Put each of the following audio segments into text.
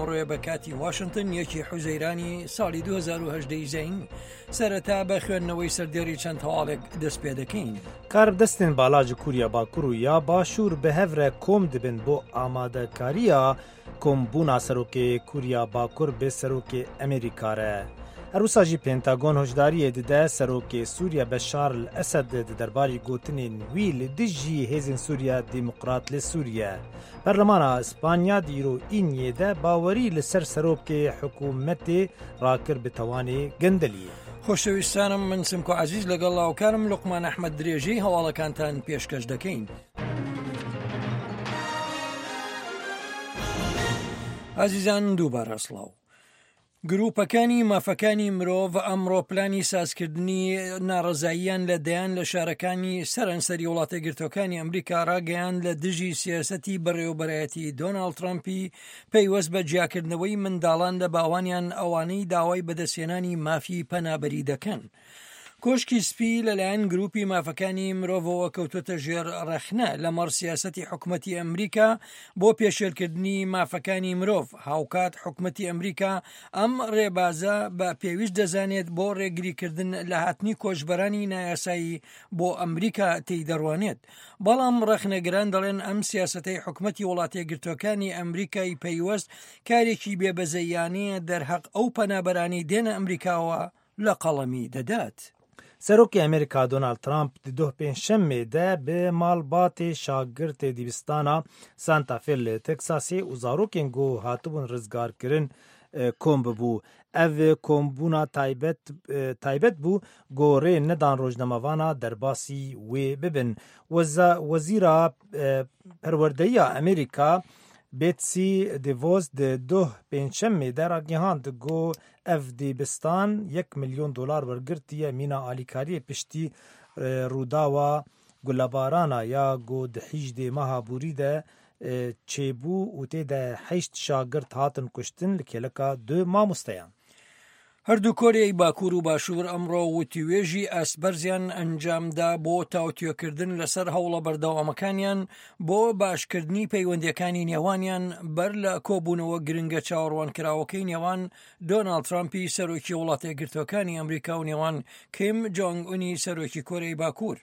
ئەمڕۆیە بە کاتی واشنگتن یەکی حوزەیرانی ساڵی 2018 زین سەرەتا بە خوێندنەوەی سەردێڕی چەند هەواڵێک دەست پێ دەکەین. کاربدەستên بالاجی کووریا باکوور و یا باشوور bi hev re kom dibin bo amadekariya kombûna serokê Kooriya Bakur bê serokê Amerîka re. Herwisa jî Pentagon hojdariyê dide serokê Sûriya Beşar el-Esed di derbarê gotinên wî li dijî Hêzên Sûriya Demokrat li Sûriye. Berlemana İspanya dîro înyê de bawerî li ser serokê hikûmetê rakir bi tewanê gindeliyê. خۆشەویستانم من سمکۆ عەزیز لەگەڵ لاوکارم لوقمان ئەحمەد درێژەی هەواڵەکانتان پێشکەش دەکەین. عەزیزان دووبارە سڵاو. گروپەکانی مافەکانی مرۆڤ ئەمڕۆ پلانی سازکردنی ناڕەزاییان لە دەیان لە شارەکانی سەرانسەری وڵاتە گرتوەکانی ئەمریکا ڕاگەیاند لە دژی سیاسەتی بەڕێوەبەرایەتی دۆناڵد ترامپی پەیوەست بە جیاکردنەوەی منداڵان لە باوانیان ئەوانەی داوای بەدەستهێنانی مافی پەنابەری دەکەن. کۆشکی سپی لەلایەن گروپی مافەکانی مرۆڤەوە کەوتوتە ژێر ڕەخنە لەمەڕ سیاسەتی حکوومەتی ئەمریکا بۆ پێشێلکردنی مافەکانی مرۆڤ. هاوکات حکوومەتی ئەمریکا ئەم ڕێبازە بە پێویست دەزانێت بۆ ڕێگریکردن لە هاتنی کۆچبەرانی نایاسایی بۆ ئەمریکا تێیدەڕوانێت. بەڵام ڕەخنەگران دەڵێن ئەم سیاسەتەی حکوومەتی وڵاتە گرتوەکانی ئەمریکای پەیوەست کارێکی بێبەزەیانەیە دەرهەق ئەو پەنابەرانی دێنە ئەمریکاوە لە قەڵەمی دەدات. Serokê Amerîka Donald Trump di doh pênşemê de bi malbatê şagirtê dibistana Santa Fe li Texasê û zarokên got hatibûn rizgarkirin kom bibû. Ev kombûna taybet bû gorê nedan rojnamavana derbasî wê bibin. Wezîra Perwerdeya Amerîka Betsy DeVos di doh pênşemê de ragihand got ev dibistan $1 milyon wergirtiye mîna alîkariyê piştî rûdawa gulebarana ya got di hîjdê meha borî de çêbû û tê de 8 şagirt hatin kuştin li kêleka 2 mamosteyan. هەردوو کۆریای باکوور و باشوور ئەمڕۆ وتیوێژی ئەسبەرزیان ئەنجامدا بۆ تاوتوێکردن لەسەر هەوڵە بەردەوامەکانیان بۆ باشکردنی پەیوەندیەکانی نێوانیان بەر لە کۆبوونەوە گرنگە چاوەڕوانکراوەکەی نێوان دۆناڵد ترامپی سەرۆکی وڵاتە یەکگرتووەکانی ئەمریکا و نێوان کیم جۆنگ ئونی سەرۆکی کۆریای باکوور.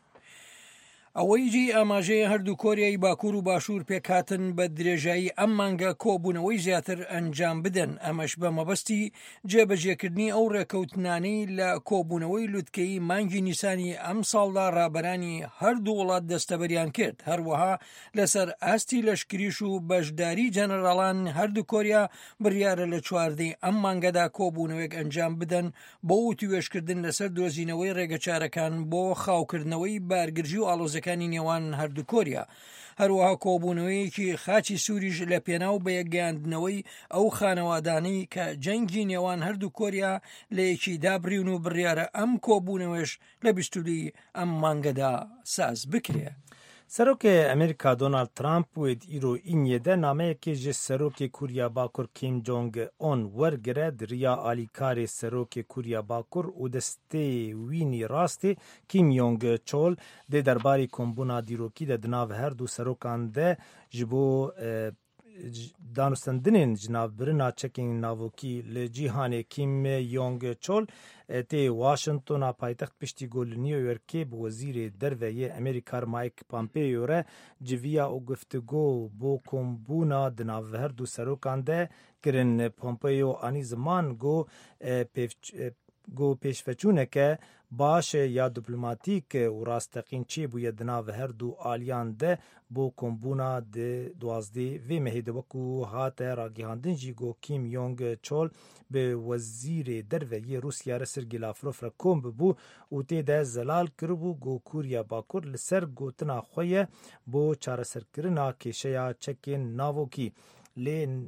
ئەوەی جی ئاماژەیە هەردوو کۆریای باکوور و باشوور پێکهاتن بە درێژایی ئەم مانگە کۆبوونەوەی زیاتر ئەنجام بدەن. ئەمەش بە مەبەستی جێبەجێکردنی ئەو ڕێکەوتنانەی لە کۆبوونەوەی لوتکەی مانگی نیسانی ئەم ساڵدا ڕابەرانی هەردوو وڵات دەستەبەریان کرد. هەروەها لەسەر ئاستی لەشکریش و بەشداری جەنەرالان هەردوو کۆریا بڕیارە لە چواردەی ئەم مانگەدا کۆبوونەوەیەک ئەنجام بدەن بۆ وتیوێژکردن لەسەر دۆزینەوەی ڕێگەچارەکان بۆ خاوکردنەوەی بارگرژی و ئاڵۆزەکانی نێوان هەردوو کۆریا. هەروەها کۆبوونەوەیەکی خاچی سووریش لە پێناو بەیەکگەیاندنەوەی ئەو خانەوادانەی کە جەنگی نێوان هەردوو کۆریا لە یەکیدا بڕیون و بڕیارە ئەم کۆبوونەوەش لە 22 ئەم مانگەدا ساز بکرێ. Serokê Amerîka Donald Trump wê îro înyê de nameyekê ji serokê Kooriya Bakur Kim Jong-un wergire di riya alîkarê serokê Kooriya Bakur û destê wînî rastê Kim Jong-chol dê derbarê kombûna dîrokî de di nav her du serokan de ji bo danûstandinên ji navbirina çekên navokî li cîhanê Kim Jong-chol tê Washingtona paytext piştî got li New Yorkê bi wezîrê derveyê Amerîka Mike Pompeo re civiya û guftego bo kombûna di nav her du serokan de kirin. Pompeo anî ziman got pêşveçûneke baş ya diplomatîk û rasteqîn çêbûye di nav her du aliyan de bo kombûna di 12 vê mehê de wekû hate ragihandin jî got Kim Jong-chol bi wezîrê derveyê Rûsya re Sergey Lavrov re kom bibû û tê de zelal kiribû got Kooriya Bakur li ser gotina xwe ye bo çareserkirina kêşeya çekên navokî. Lê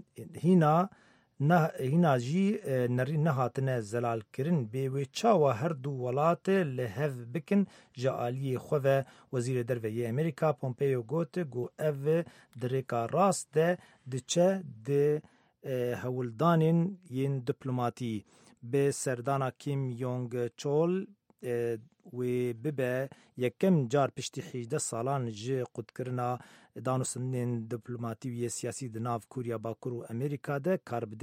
hîna jî nerî nehatine zelalkirin bê wê çawa her du welatê li hev bikin ji aliyê xwe ve Wezîrê Derveyê Amerîka Pompeo got ev di rêka rast de diçe di hewildanên yên diplomatî. Bi serdana Kim Jong-chol wê bibe yekem car piştî 18 salan ji qutkirina danûstandinên diplomatî û yê siyasî di nav Kooriya Bakur û Amerîka de kar bide